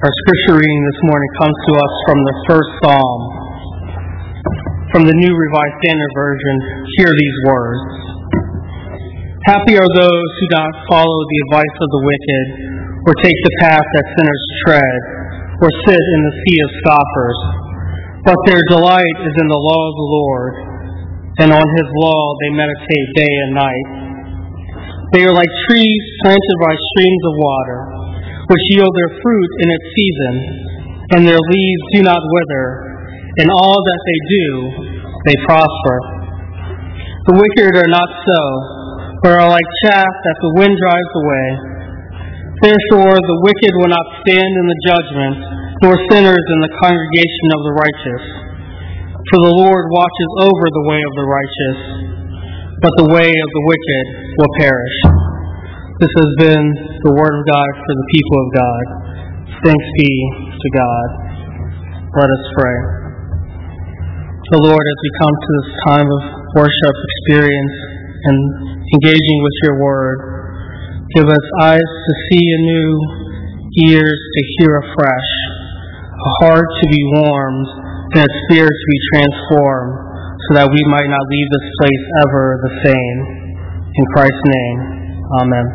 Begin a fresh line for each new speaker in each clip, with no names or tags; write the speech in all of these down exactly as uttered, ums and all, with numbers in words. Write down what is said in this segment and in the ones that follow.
Our scripture reading this morning comes to us from the first Psalm. From the New Revised Standard Version, hear these words. Happy are those who do not follow the advice of the wicked, or take the path that sinners tread, or sit in the seat of scoffers. But their delight is in the law of the Lord, and on His law they meditate day and night. They are like trees planted by streams of water, which yield their fruit in its season, and their leaves do not wither. In all that they do, they prosper. The wicked are not so, but are like chaff that the wind drives away. Therefore the wicked will not stand in the judgment, nor sinners in the congregation of the righteous. For the Lord watches over the way of the righteous, but the way of the wicked will perish. This has been the word of God for the people of God. Thanks be to God. Let us pray. So Lord, as we come to this time of worship, experience, and engaging with your word, give us eyes to see anew, ears to hear afresh, a heart to be warmed, and a spirit to be transformed, so that we might not leave this place ever the same. In Christ's name, amen.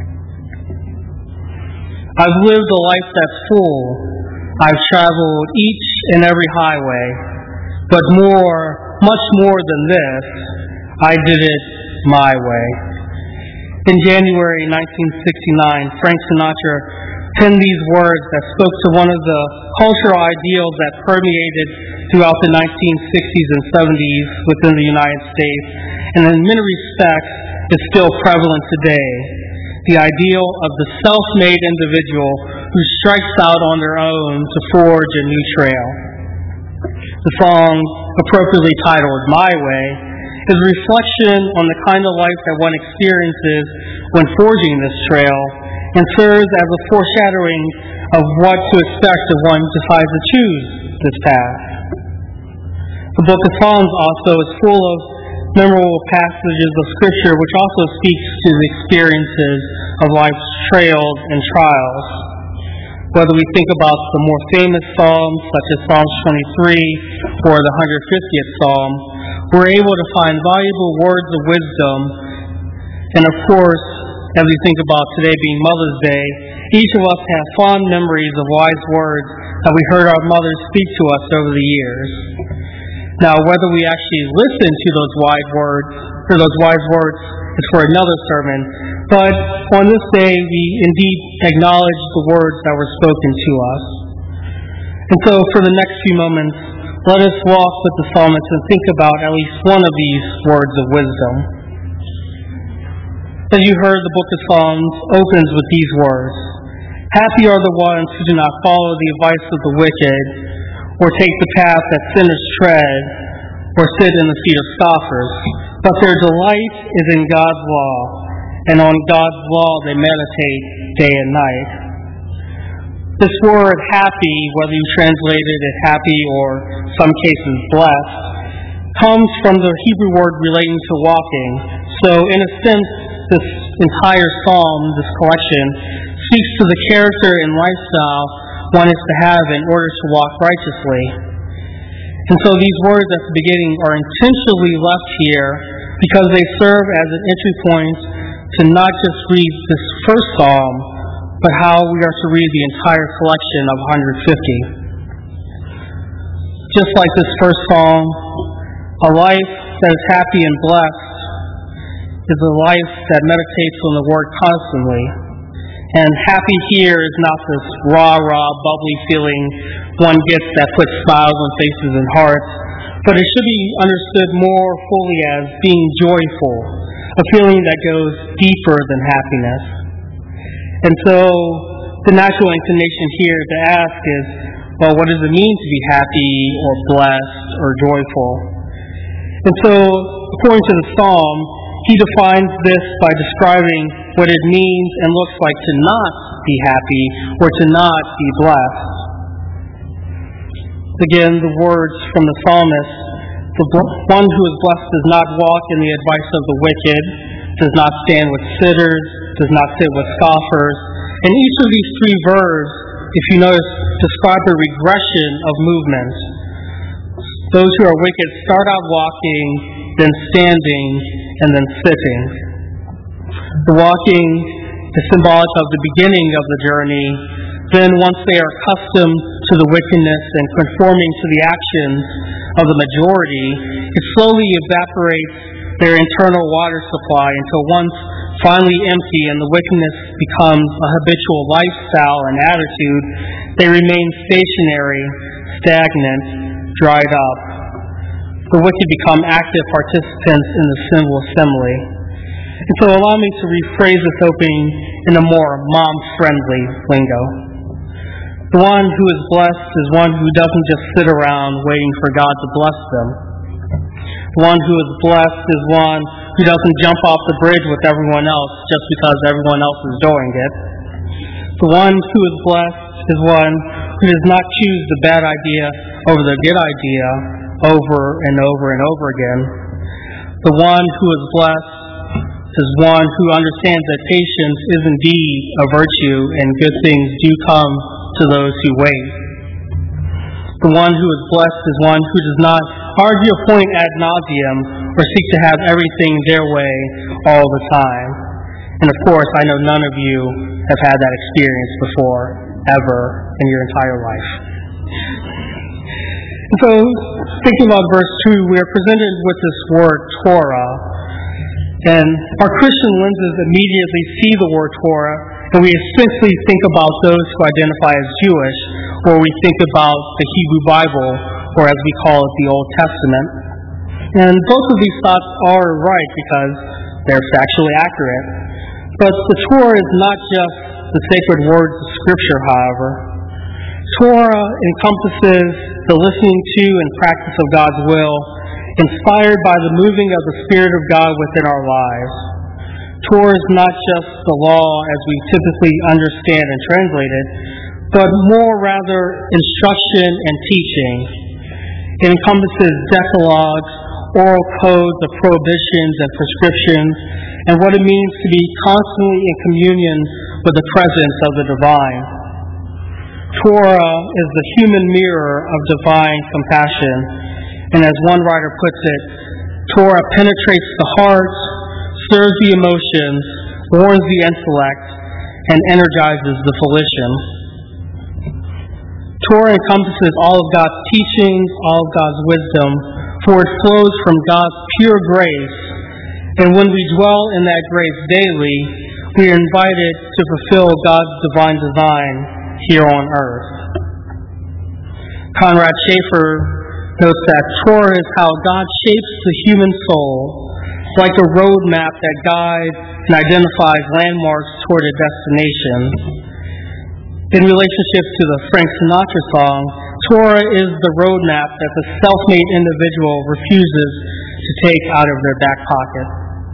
I've lived a life that's full. I've traveled each and every highway. But more, much more than this, I did it my way. In January nineteen sixty-nine, Frank Sinatra penned these words that spoke to one of the cultural ideals that permeated throughout the nineteen sixties and seventies within the United States, and in many respects is still prevalent today. The ideal of the self-made individual who strikes out on their own to forge a new trail. The song, appropriately titled My Way, is a reflection on the kind of life that one experiences when forging this trail, and serves as a foreshadowing of what to expect if one decides to choose this path. The book of Psalms also is full of memorable passages of Scripture which also speaks to the experiences of life's trails and trials. Whether we think about the more famous psalms, such as Psalm twenty-three or the one hundred fiftieth Psalm, we're able to find valuable words of wisdom. And of course, as we think about today being Mother's Day, each of us have fond memories of wise words that we heard our mothers speak to us over the years. Now, whether we actually listen to those wise words, or those wise words is for another sermon, but on this day we indeed acknowledge the words that were spoken to us. And so for the next few moments, let us walk with the psalmist and think about at least one of these words of wisdom. As you heard, the book of Psalms opens with these words. Happy are the ones who do not follow the advice of the wicked, or take the path that sinners tread, or sit in the seat of scoffers. But their delight is in God's law, and on God's law they meditate day and night. This word happy, whether you translated it happy or some cases blessed, comes from the Hebrew word relating to walking. So in a sense, this entire psalm, this collection, speaks to the character and lifestyle one is to have in order to walk righteously. And so these words at the beginning are intentionally left here because they serve as an entry point to not just read this first psalm, but how we are to read the entire collection of one hundred fifty. Just like this first psalm, a life that is happy and blessed is a life that meditates on the Word constantly. And happy here is not this rah-rah, bubbly feeling one gets that puts smiles on faces and hearts, but it should be understood more fully as being joyful, a feeling that goes deeper than happiness. And so the natural inclination here to ask is, well, what does it mean to be happy or blessed or joyful? And so, according to the psalm, he defines this by describing what it means and looks like to not be happy or to not be blessed. Again, the words from the psalmist, the one who is blessed does not walk in the advice of the wicked, does not stand with sinners, does not sit with scoffers. And each of these three verbs if you notice, describe a regression of movement. Those who are wicked start out walking, then standing, and then sitting. The walking is symbolic of the beginning of the journey. Then once they are accustomed to the wickedness and conforming to the actions of the majority, it slowly evaporates their internal water supply until once finally empty and the wickedness becomes a habitual lifestyle and attitude, they remain stationary, stagnant, dried up. The wicked become active participants in the civil assembly. And so allow me to rephrase this opening in a more mom-friendly lingo. The one who is blessed is one who doesn't just sit around waiting for God to bless them. The one who is blessed is one who doesn't jump off the bridge with everyone else just because everyone else is doing it. The one who is blessed is one who does not choose the bad idea over the good idea over and over and over again. The one who is blessed is one who understands that patience is indeed a virtue and good things do come to those who wait. The one who is blessed is one who does not argue a point ad nauseum or seek to have everything their way all the time. And of course, I know none of you have had that experience before, ever, in your entire life. And so, thinking about verse two, we are presented with this word Torah. And our Christian lenses immediately see the word Torah, and we especially think about those who identify as Jewish, or we think about the Hebrew Bible, or as we call it, the Old Testament. And both of these thoughts are right because they're factually accurate. But the Torah is not just the sacred words of Scripture, however. Torah encompasses the listening to and practice of God's will, inspired by the moving of the Spirit of God within our lives. Torah is not just the law as we typically understand and translate it, but more rather instruction and teaching. It encompasses decalogues, oral codes of prohibitions and prescriptions, and what it means to be constantly in communion with the presence of the divine. Torah is the human mirror of divine compassion, and as one writer puts it, Torah penetrates the heart, stirs the emotions, warms the intellect, and energizes the volition. Torah encompasses all of God's teachings, all of God's wisdom, for it flows from God's pure grace. And when we dwell in that grace daily, we are invited to fulfill God's divine design here on earth. Conrad Schaeffer notes that Torah is how God shapes the human soul, like a road map that guides and identifies landmarks toward a destination. In relationship to the Frank Sinatra song, Torah is the roadmap that the self-made individual refuses to take out of their back pocket.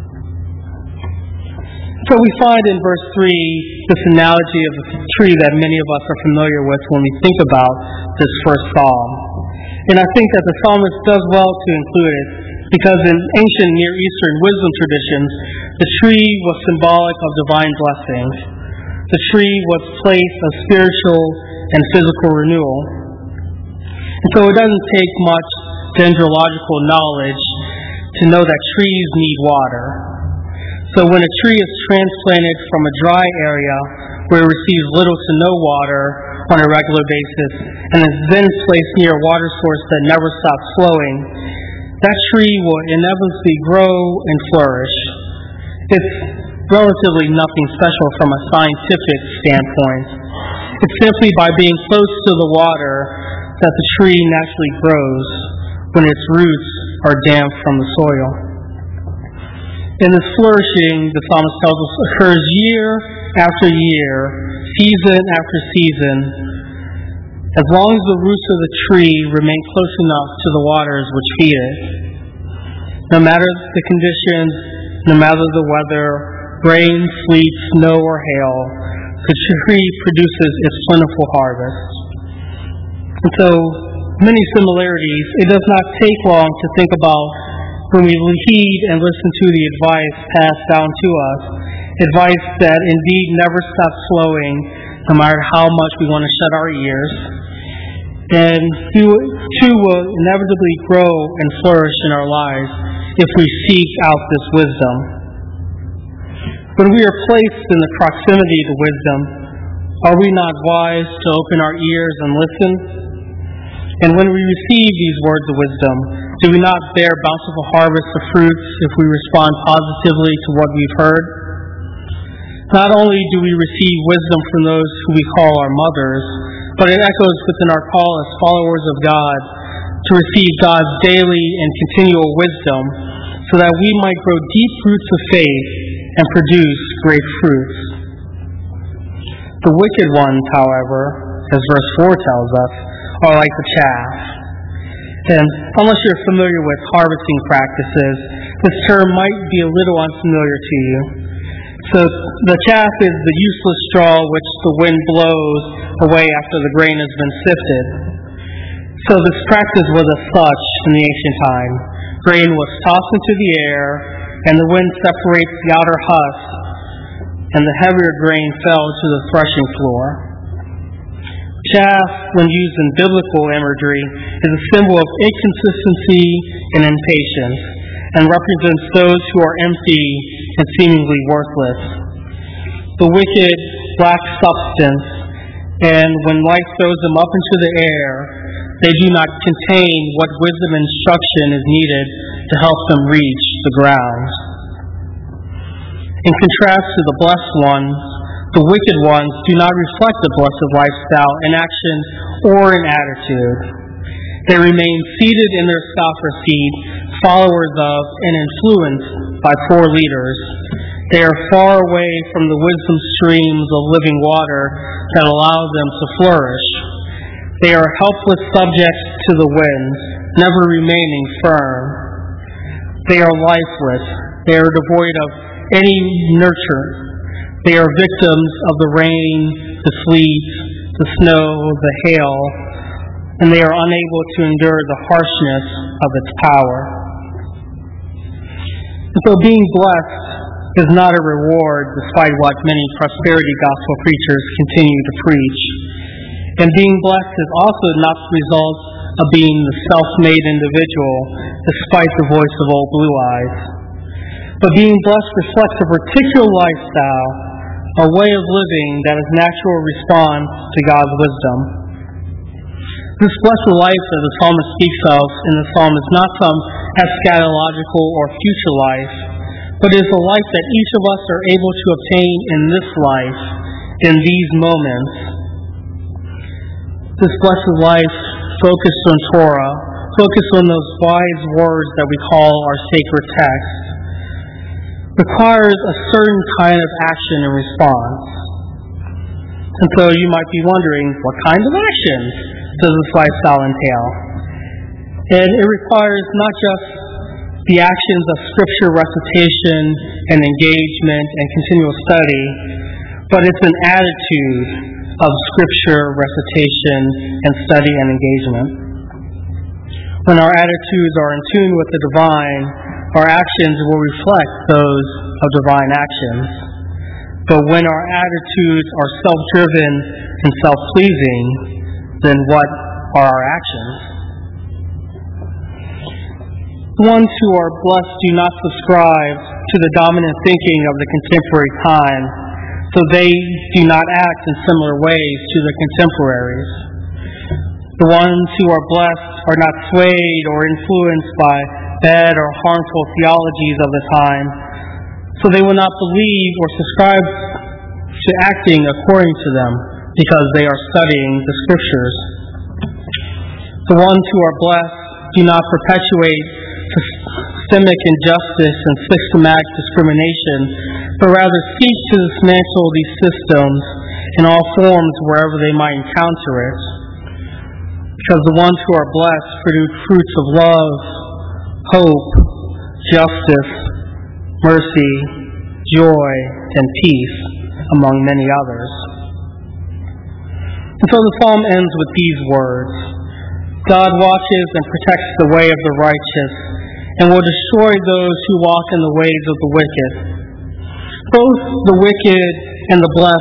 So we find in verse three this analogy of a tree that many of us are familiar with when we think about this first psalm. And I think that the psalmist does well to include it, because in ancient Near Eastern wisdom traditions, the tree was symbolic of divine blessings. The tree was a place of spiritual and physical renewal. And so it doesn't take much dendrological knowledge to know that trees need water. So when a tree is transplanted from a dry area where it receives little to no water on a regular basis and is then placed near a water source that never stops flowing, that tree will inevitably grow and flourish. It's relatively nothing special from a scientific standpoint. It's simply by being close to the water that the tree naturally grows when its roots are damp from the soil. And this flourishing, the psalmist tells us, occurs year after year, season after season, as long as the roots of the tree remain close enough to the waters which feed it. No matter the conditions, no matter the weather, rain, sleet, snow, or hail, the tree produces its plentiful harvest. And so, many similarities. It does not take long to think about when we heed and listen to the advice passed down to us, advice that indeed never stops flowing, no matter how much we want to shut our ears. And we too will inevitably grow and flourish in our lives if we seek out this wisdom. When we are placed in the proximity to wisdom, are we not wise to open our ears and listen? And when we receive these words of wisdom, do we not bear bountiful harvest of fruits if we respond positively to what we've heard? Not only do we receive wisdom from those who we call our mothers, but it echoes within our call as followers of God to receive God's daily and continual wisdom so that we might grow deep roots of faith and produce great fruits. The wicked ones, however, as verse four tells us, are like the chaff. And unless you're familiar with harvesting practices, this term might be a little unfamiliar to you. So the chaff is the useless straw which the wind blows away after the grain has been sifted. So this practice was as such in the ancient time. Grain was tossed into the air, and the wind separates the outer husk, and the heavier grain fell to the threshing floor. Chaff, when used in biblical imagery, is a symbol of inconsistency and impatience, and represents those who are empty and seemingly worthless. The wicked lack substance, and when life throws them up into the air, they do not contain what wisdom and instruction is needed to help them reach the ground. In contrast to the blessed ones, the wicked ones do not reflect the blessed lifestyle in action or in attitude. They remain seated in their scoffer seat, followers of and influenced by poor leaders. They are far away from the wisdom streams of living water that allow them to flourish. They are helpless subjects to the winds, never remaining firm. They are lifeless. They are devoid of any nurture. They are victims of the rain, the sleet, the snow, the hail, and they are unable to endure the harshness of its power. And so being blessed is not a reward, despite what many prosperity gospel preachers continue to preach. And being blessed is also not the result of being the self-made individual, despite the voice of old blue eyes. But being blessed reflects a particular lifestyle, a way of living that is natural response to God's wisdom. This blessed life that the psalmist speaks of in the psalm is not some eschatological or future life, but is a life that each of us are able to obtain in this life, in these moments. This blessed life focused on Torah, focused on those wise words that we call our sacred text, requires a certain kind of action and response. And so you might be wondering, what kind of actions does this lifestyle entail? And it requires not just the actions of scripture recitation and engagement and continual study, but it's an attitude of scripture recitation and study and engagement. When our attitudes are in tune with the divine, our actions will reflect those of divine actions. But when our attitudes are self-driven and self-pleasing, then what are our actions? The ones who are blessed do not subscribe to the dominant thinking of the contemporary time, so they do not act in similar ways to their contemporaries. The ones who are blessed are not swayed or influenced by bad or harmful theologies of the time, so they will not believe or subscribe to acting according to them because they are studying the scriptures. The ones who are blessed do not perpetuate systemic injustice and systematic discrimination, but rather seek to dismantle these systems in all forms wherever they might encounter it. Because the ones who are blessed produce fruits of love, hope, justice, mercy, joy, and peace, among many others. And so the psalm ends with these words: God watches and protects the way of the righteous, and will destroy those who walk in the ways of the wicked. Both the wicked and the blessed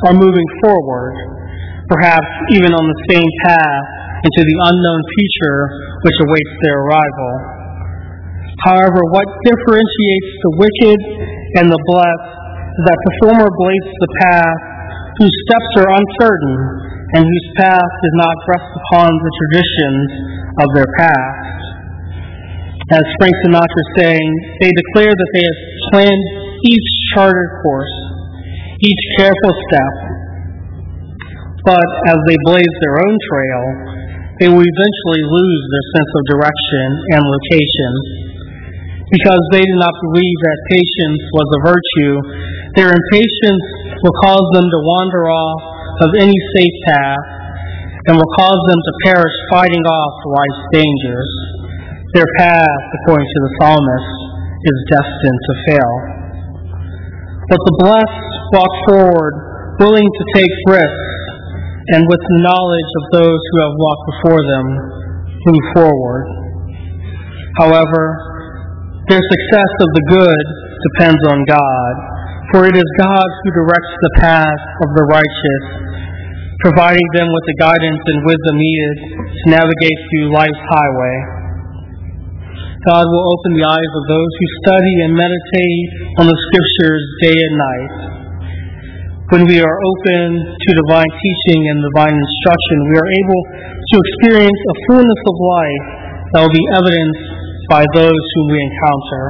are moving forward, perhaps even on the same path into the unknown future which awaits their arrival. However, what differentiates the wicked and the blessed is that the former blazes the path whose steps are uncertain and whose path does not rest upon the traditions of their past. As Frank Sinatra saying, they declare that they have planned each charted course, each careful step, but as they blaze their own trail, they will eventually lose their sense of direction and location. Because they do not believe that patience was a virtue, their impatience will cause them to wander off of any safe path and will cause them to perish fighting off life's dangers. Their path, according to the psalmist, is destined to fail. But the blessed walk forward, willing to take risks, and with the knowledge of those who have walked before them, move forward. However, their success of the good depends on God, for it is God who directs the path of the righteous, providing them with the guidance and wisdom needed to navigate through life's highway. God will open the eyes of those who study and meditate on the Scriptures day and night. When we are open to divine teaching and divine instruction, we are able to experience a fullness of life that will be evidenced by those whom we encounter.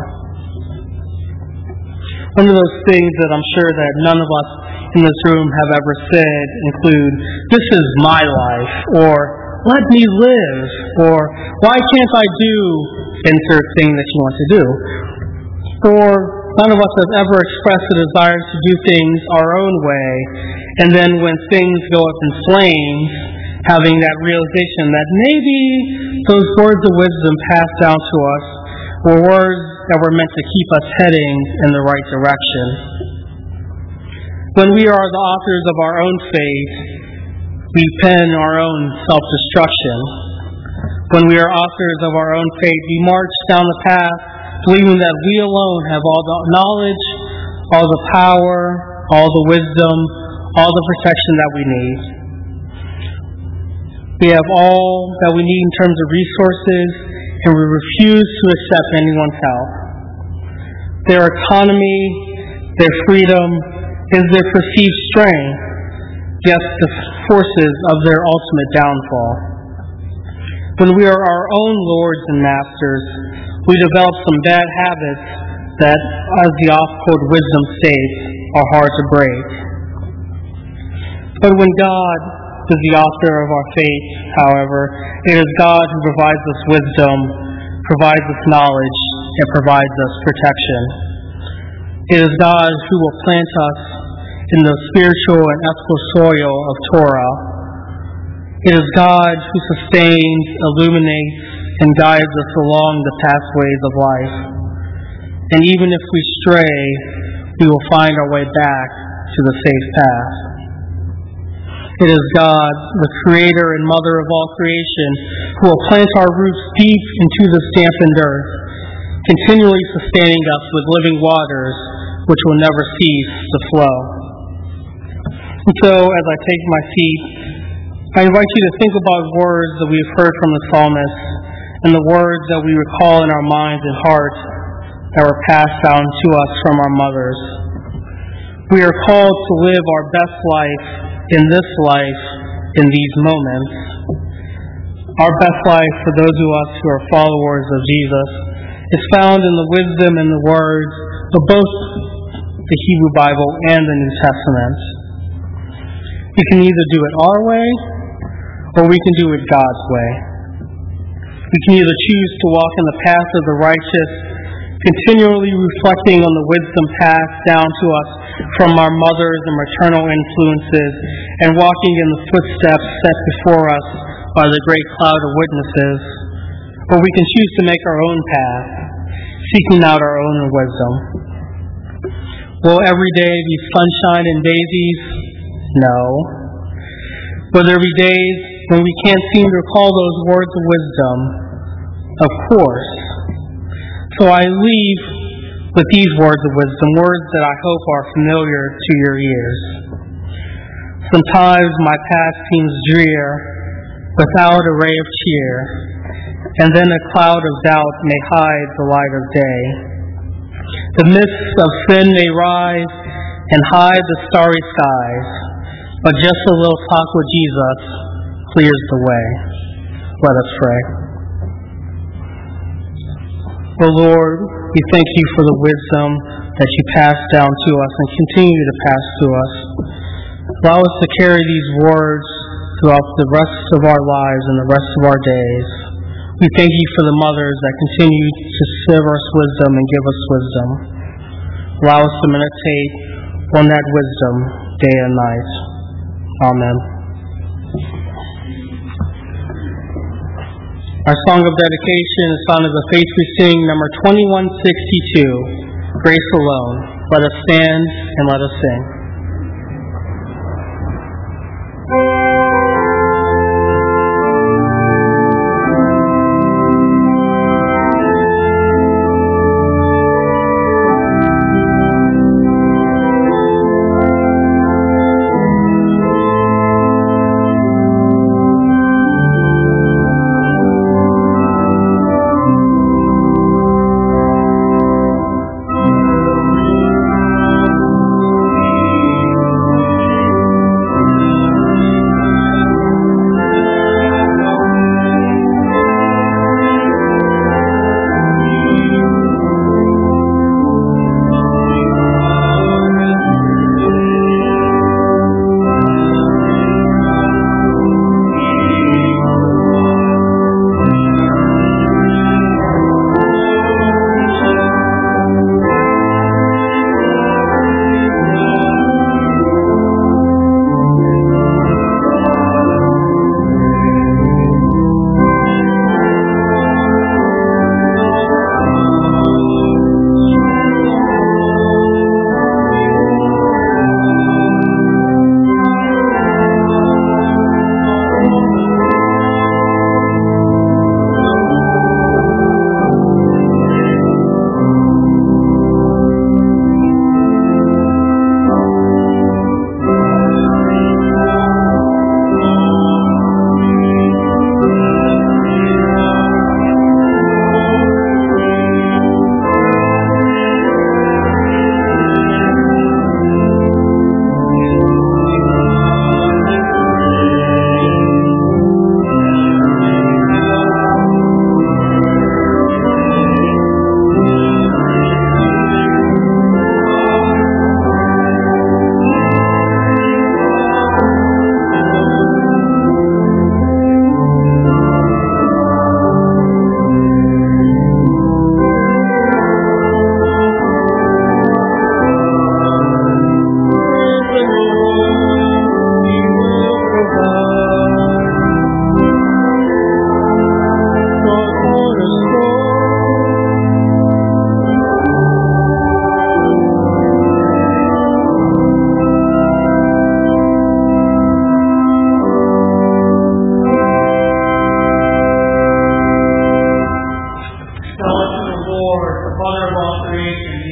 One of those things that I'm sure that none of us in this room have ever said include, "This is my life," or "Let me live," or "Why can't I do insert thing that you want to do?" Or none of us have ever expressed a desire to do things our own way, and then when things go up in flames, having that realization that maybe those words of wisdom passed down to us were words that were meant to keep us heading in the right direction. When we are the authors of our own fate, we pen our own self-destruction. When we are authors of our own fate, we march down the path believing that we alone have all the knowledge, all the power, all the wisdom, all the protection that we need. We have all that we need in terms of resources, and we refuse to accept anyone's help. Their autonomy, their freedom, is their perceived strength, yes, the forces of their ultimate downfall. When we are our own lords and masters, we develop some bad habits that, as the oft-quoted wisdom states, are hard to break. But when God is the author of our faith, however, it is God who provides us wisdom, provides us knowledge, and provides us protection. It is God who will plant us in the spiritual and ethical soil of Torah. It is God who sustains, illuminates, and guides us along the pathways of life. And even if we stray, we will find our way back to the safe path. It is God, the Creator and Mother of all creation, who will plant our roots deep into this dampened earth, continually sustaining us with living waters which will never cease to flow. And so, as I take my seat, I invite you to think about words that we have heard from the psalmist and the words that we recall in our minds and hearts that were passed down to us from our mothers. We are called to live our best life in this life, in these moments. Our best life, for those of us who are followers of Jesus, is found in the wisdom and the words of both the Hebrew Bible and the New Testament. We can either do it our way, or we can do it God's way. We can either choose to walk in the path of the righteous, continually reflecting on the wisdom passed down to us from our mothers and maternal influences, and walking in the footsteps set before us by the great cloud of witnesses, or we can choose to make our own path, seeking out our own wisdom. Will every day be sunshine and daisies? No. Will there be days when we can't seem to recall those words of wisdom? Of course. So I leave with these words of wisdom, words that I hope are familiar to your ears. Sometimes my path seems drear, without a ray of cheer, and then a cloud of doubt may hide the light of day. The mists of sin may rise and hide the starry skies, but just a little talk with Jesus clears the way. Let us pray. O Lord, we thank you for the wisdom that you pass down to us and continue to pass to us. Allow us to carry these words throughout the rest of our lives and the rest of our days. We thank you for the mothers that continue to serve us wisdom and give us wisdom. Allow us to meditate on that wisdom day and night. Amen. Our song of dedication is Song of the Faith we sing, number twenty-one sixty-two, Grace Alone. Let us stand and let us sing.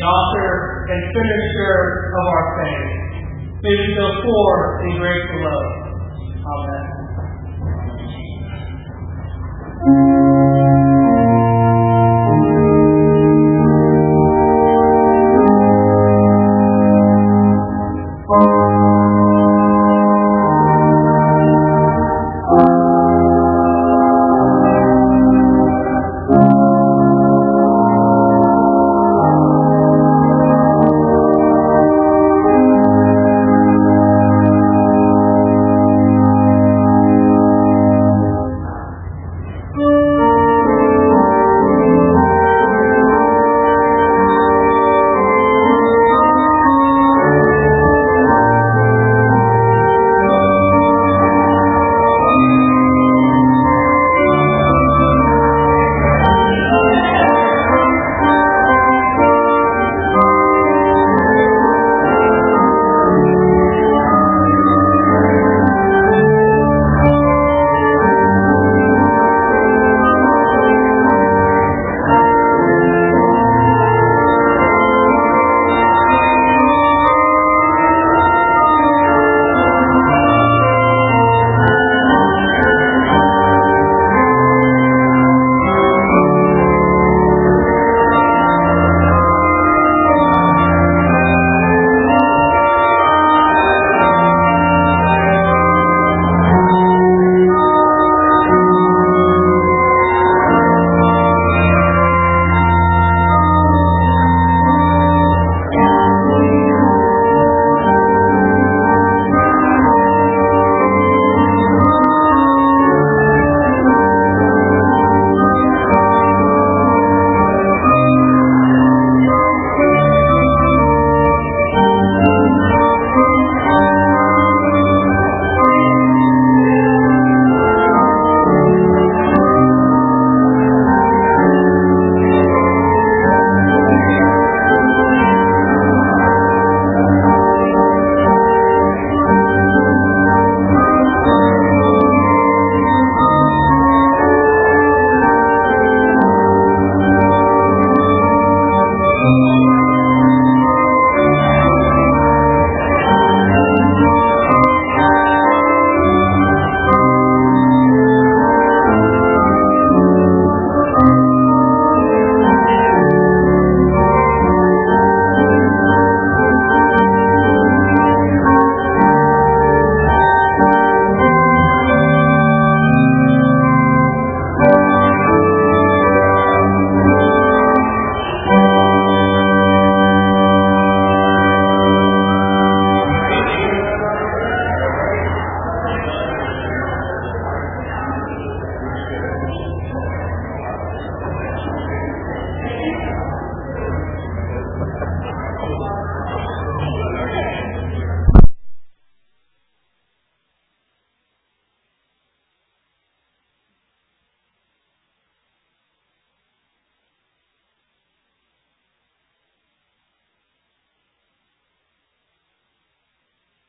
and finisher of our faith. May we go forth in grace alone.